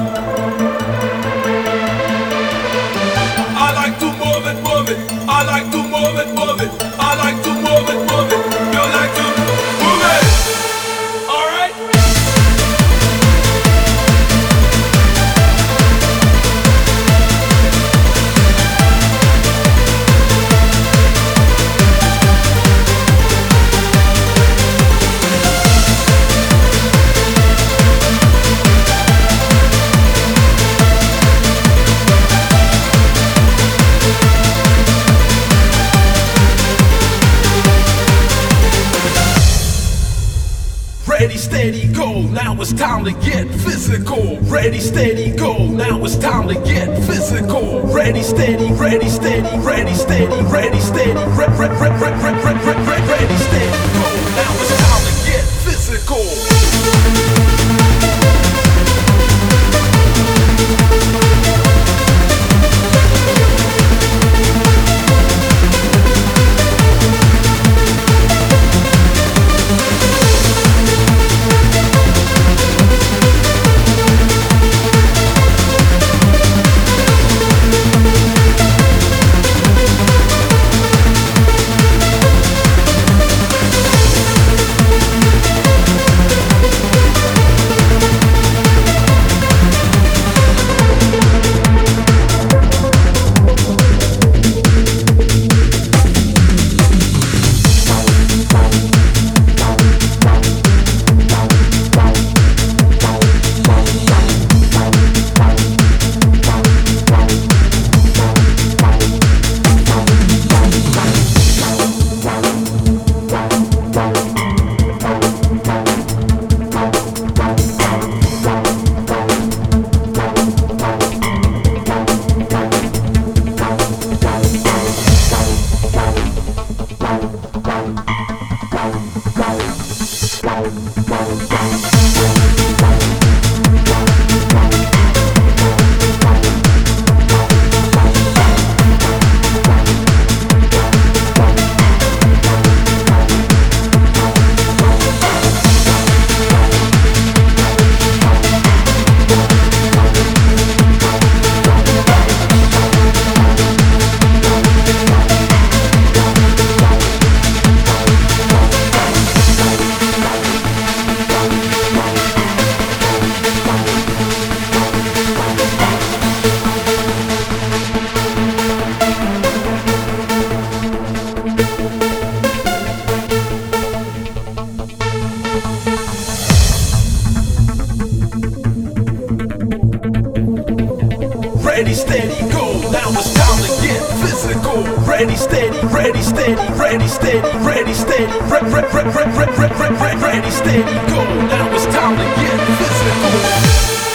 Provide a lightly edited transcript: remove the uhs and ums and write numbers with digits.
I like to move it, move it. I like to move it, move it. I like to move it, move it. You like to move it. All right. Ready, steady, go, now it's time to get physical. Ready, steady, go, now it's time to get physical. Ready, steady, ready, steady, ready, steady, ready, steady, ready, steady, go, now it's time to get physical. Ready, steady, go, now it's time to get physical. Ready, steady, ready, steady, ready, steady, ready, steady, ready, steady, go, now it's time to get physical.